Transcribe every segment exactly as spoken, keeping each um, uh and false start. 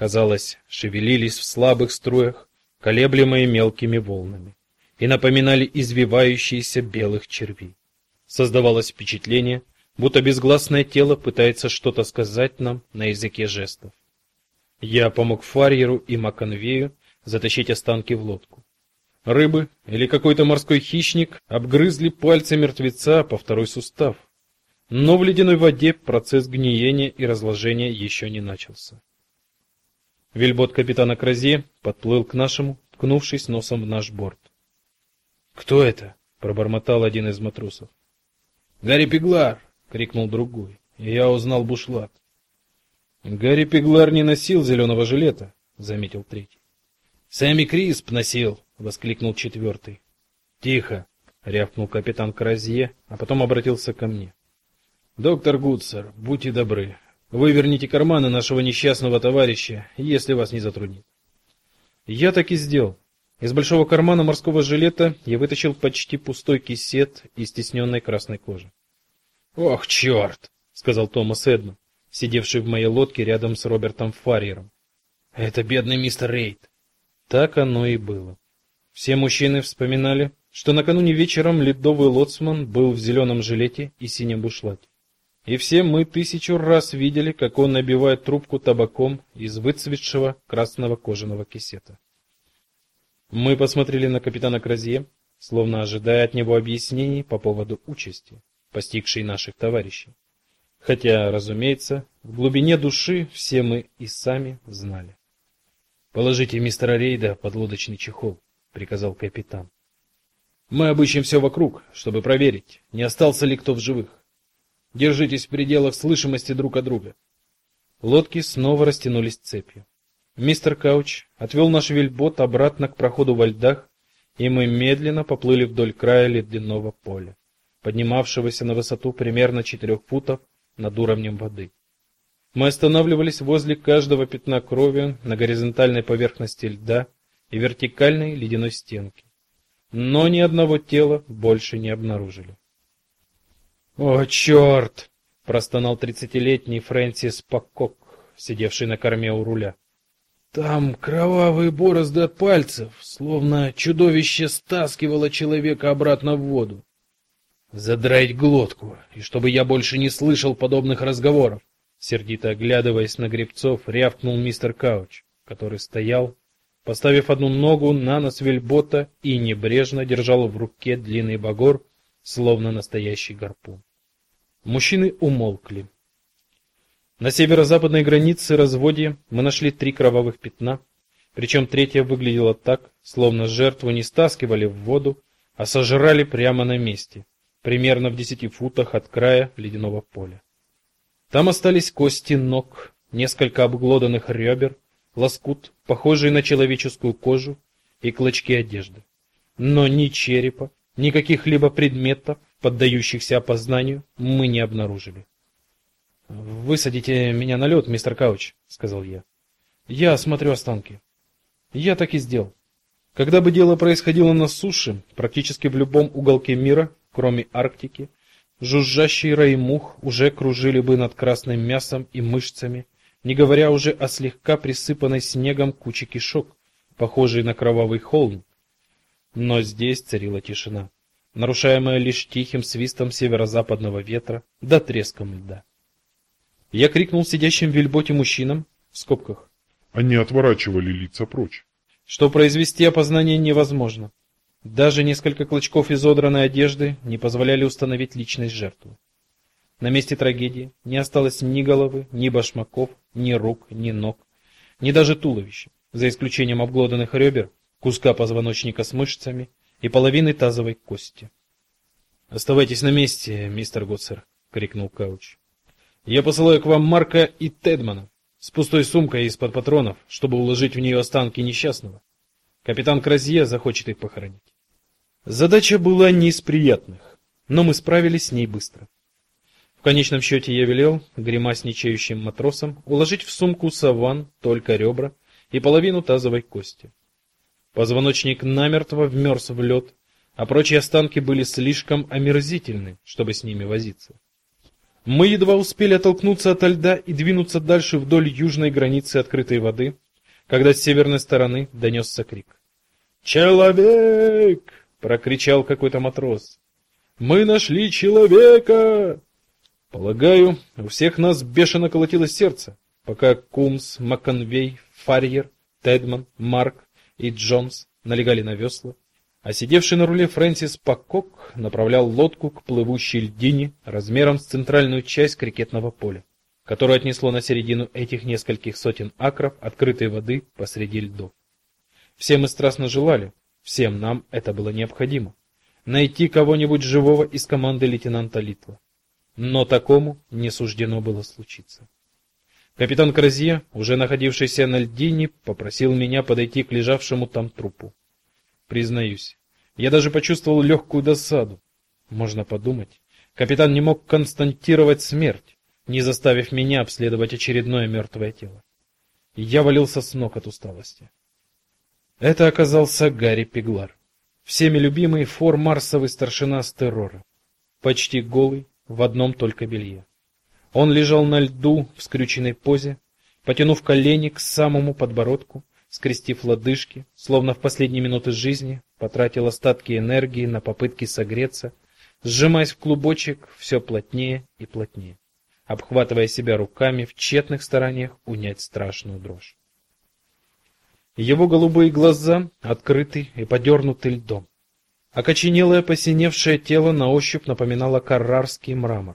казалось, шевелились в слабых струях, колеблемые мелкими волнами, и напоминали извивающиеся белых червей. Создавалось впечатление, будто безгласное тело пытается что-то сказать нам на языке жестов. Я помог Фарьеру и Макконвею затащить останки в лодку. Рыбы или какой-то морской хищник обгрызли пальцы мертвеца по второй сустав. Но в ледяной воде процесс гниения и разложения еще не начался. Вельбот капитана Кразье подплыл к нашему, ткнувшись носом в наш борт. «Кто это?» — пробормотал один из матросов. «Гарри Пеглар!» — крикнул другой, и я узнал бушлат. «Гарри Пеглар не носил зеленого жилета», — заметил третий. «Сэмми Крисп носил!» — воскликнул четвертый. «Тихо!» — рявкнул капитан Кразье, а потом обратился ко мне. «Доктор Гудсер, будьте добры, выверните карманы нашего несчастного товарища, если вас не затруднит». Я так и сделал. Из большого кармана морского жилета я вытащил почти пустой кисет из тисненной красной кожи. «Ох, черт!» — сказал Томас Эдмон, сидевший в моей лодке рядом с Робертом Фарьером. «Это бедный мистер Рейд». Так оно и было. Все мужчины вспоминали, что накануне вечером ледовый лоцман был в зеленом жилете и синем бушлате. И все мы тысячу раз видели, как он набивает трубку табаком из выцветшего красного кожаного кисета. Мы посмотрели на капитана Кразье, словно ожидая от него объяснений по поводу участи, постигшей наших товарищей. Хотя, разумеется, в глубине души все мы и сами знали. «Положите мистера Рейда под лодочный чехол», — приказал капитан. «Мы обыщем все вокруг, чтобы проверить, не остался ли кто в живых. Держитесь в пределах слышимости друг от друга». Лодки снова растянулись цепью. Мистер Кауч отвел наш вельбот обратно к проходу во льдах, и мы медленно поплыли вдоль края ледяного поля, поднимавшегося на высоту примерно четырех футов над уровнем воды. Мы останавливались возле каждого пятна крови на горизонтальной поверхности льда и вертикальной ледяной стенки, но ни одного тела больше не обнаружили. «О, черт!» — простонал тридцатилетний Фрэнсис Покок, сидевший на корме у руля. «Там кровавые борозды от пальцев, словно чудовище стаскивало человека обратно в воду». «Задрать глотку, и чтобы я больше не слышал подобных разговоров!» Сердито оглядываясь на гребцов, рявкнул мистер Кауч, который стоял, поставив одну ногу на нос вельбота и небрежно держал в руке длинный багор, словно настоящий гарпун. Мужчины умолкли. На северо-западной границе разводья мы нашли три кровавых пятна, причем третье выглядело так, словно жертву не стаскивали в воду, а сожрали прямо на месте, примерно в десяти футах от края ледяного поля. Там остались кости ног, несколько обглоданных ребер, лоскут, похожий на человеческую кожу, и клочки одежды. Но ни черепа, ни каких-либо предметов, поддающихся опознанию, мы не обнаружили. «Высадите меня на лед, мистер Кауч», — сказал я. «Я осмотрю останки». Я так и сделал. Когда бы дело происходило на суше, практически в любом уголке мира, кроме Арктики, жужжащие раи мух уже кружили бы над красным мясом и мышцами, не говоря уже о слегка присыпанной снегом куче кишок, похожей на кровавый холм. Но здесь царила тишина, нарушаемая лишь тихим свистом северо-западного ветра да треском льда. Я крикнул сидящим в вельботе мужчинам, в скобках. Они отворачивали лица прочь. Что произвести опознание невозможно. Даже несколько клочков изодранной одежды не позволяли установить личность жертвы. На месте трагедии не осталось ни головы, ни башмаков, ни рук, ни ног, ни даже туловища, за исключением обглоданных ребер, куска позвоночника с мышцами и половины тазовой кости. «Оставайтесь на месте, мистер Гудсер», — крикнул Кауч. «Я посылаю к вам Марка и Тедмана с пустой сумкой из-под патронов, чтобы уложить в нее останки несчастного. Капитан Кразье захочет их похоронить». Задача была не из приятных, но мы справились с ней быстро. В конечном счете я велел гримасничающим матросам уложить в сумку саван только ребра и половину тазовой кости. Позвоночник намертво вмерз в лед, а прочие останки были слишком омерзительны, чтобы с ними возиться. Мы едва успели оттолкнуться от льда и двинуться дальше вдоль южной границы открытой воды, когда с северной стороны донесся крик. «Человек!» — прокричал какой-то матрос. «Мы нашли человека!» Полагаю, у всех нас бешено колотилось сердце, пока Кумс, Макконвей, Фарьер, Тедман, Марк и Джонс налегали на весла, а сидевший на руле Фрэнсис Покок направлял лодку к плывущей льдине размером с центральную часть крикетного поля, которое отнесло на середину этих нескольких сотен акров открытой воды посреди льдов. Все мы страстно желали, всем нам это было необходимо, найти кого-нибудь живого из команды лейтенанта Литла. Но такому не суждено было случиться. Капитан Кразье, уже находившийся на льдине, попросил меня подойти к лежавшему там трупу. Признаюсь, я даже почувствовал легкую досаду. Можно подумать, капитан не мог констатировать смерть, не заставив меня обследовать очередное мертвое тело. Я валился с ног от усталости. Это оказался Гарри Пеглар, всеми любимый фор-марсовый старшина с террора, почти голый, в одном только белье. Он лежал на льду в скрюченной позе, потянув колени к самому подбородку, скрестив лодыжки, словно в последние минуты жизни потратил остатки энергии на попытки согреться, сжимаясь в клубочек все плотнее и плотнее, обхватывая себя руками в тщетных стараниях унять страшную дрожь. Его голубые глаза открыты и подернуты льдом. Окоченелое посиневшее тело на ощупь напоминало каррарский мрамор.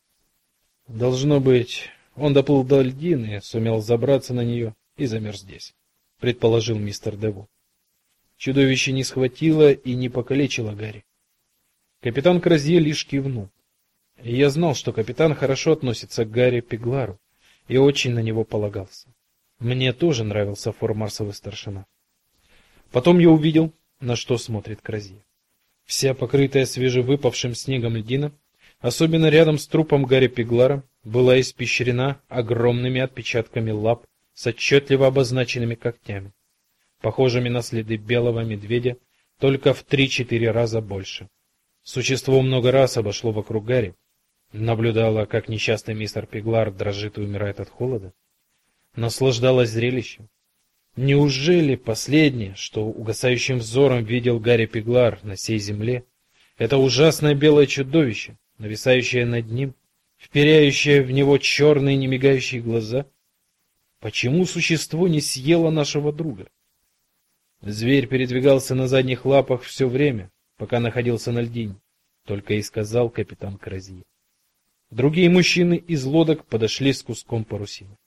Должно быть, он доплыл до льдины, сумел забраться на нее и замер здесь, предположил мистер Деву. Чудовище не схватило и не покалечило Гарри. Капитан Кразье лишь кивнул. И я знал, что капитан хорошо относится к Гарри Пеглару и очень на него полагался. Мне тоже нравился фор-марсовый старшина. Потом я увидел, на что смотрит Кразье. Вся покрытая свежевыпавшим снегом льдина, особенно рядом с трупом Гарри Пеглара, была испещрена огромными отпечатками лап с отчетливо обозначенными когтями, похожими на следы белого медведя, только в три-четыре раза больше. Существо много раз обошло вокруг Гарри, наблюдало, как несчастный мистер Пеглар дрожит и умирает от холода, наслаждалось зрелищем. Неужели последнее, что угасающим взором видел Гарри Пеглар на сей земле, это ужасное белое чудовище, нависающее над ним, вперяющее в него черные немигающие глаза? Почему существо не съело нашего друга? Зверь передвигался на задних лапах все время, пока находился на льдине, только и сказал капитан Кразье. Другие мужчины из лодок подошли с куском парусины.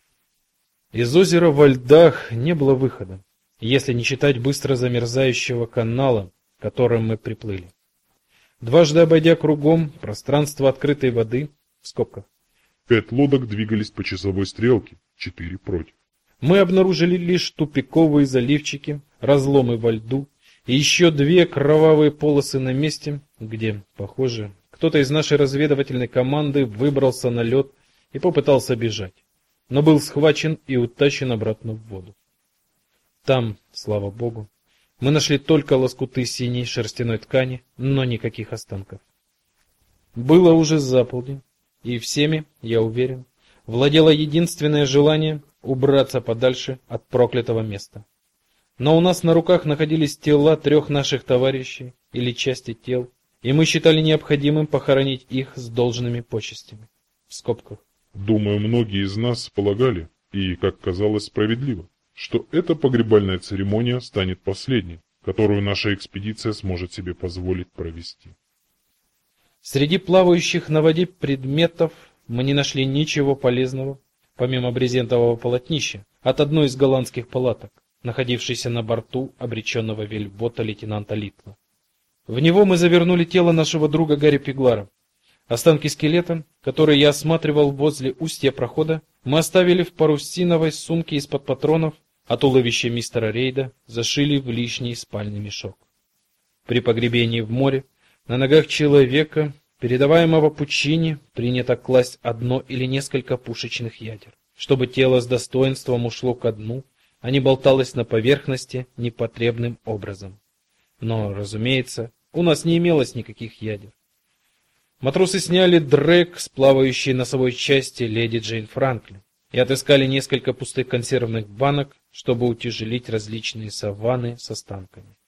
Из озера во льдах не было выхода, если не считать быстро замерзающего канала, которым мы приплыли. Дважды обойдя кругом пространство открытой воды, в скобках, Пять лодок двигались по часовой стрелке, четыре против. Мы обнаружили лишь тупиковые заливчики, разломы во льду и еще две кровавые полосы на месте, где, похоже, кто-то из нашей разведывательной команды выбрался на лед и попытался бежать, но был схвачен и утащен обратно в воду. Там, слава богу, мы нашли только лоскуты синей шерстяной ткани, но никаких останков. Было уже за полдень, и всеми, я уверен, владело единственное желание убраться подальше от проклятого места. Но у нас на руках находились тела трех наших товарищей или части тел, и мы считали необходимым похоронить их с должными почестями. В скобках. Думаю, многие из нас полагали, и, как казалось, справедливо, что эта погребальная церемония станет последней, которую наша экспедиция сможет себе позволить провести. Среди плавающих на воде предметов мы не нашли ничего полезного, помимо брезентового полотнища от одной из голландских палаток, находившейся на борту обреченного вельбота лейтенанта Литла. В него мы завернули тело нашего друга Гарри Пеглара. Останки скелета, которые я осматривал возле устья прохода, мы оставили в парусиновой сумке из-под патронов, а туловище мистера Рейда зашили в лишний спальный мешок. При погребении в море на ногах человека, передаваемого пучине, принято класть одно или несколько пушечных ядер, чтобы тело с достоинством ушло ко дну, а не болталось на поверхности непотребным образом. Но, разумеется, у нас не имелось никаких ядер. Матросы сняли дрек с плавающей носовой части леди Джейн Франклин и отыскали несколько пустых консервных банок, чтобы утяжелить различные саванны с останками.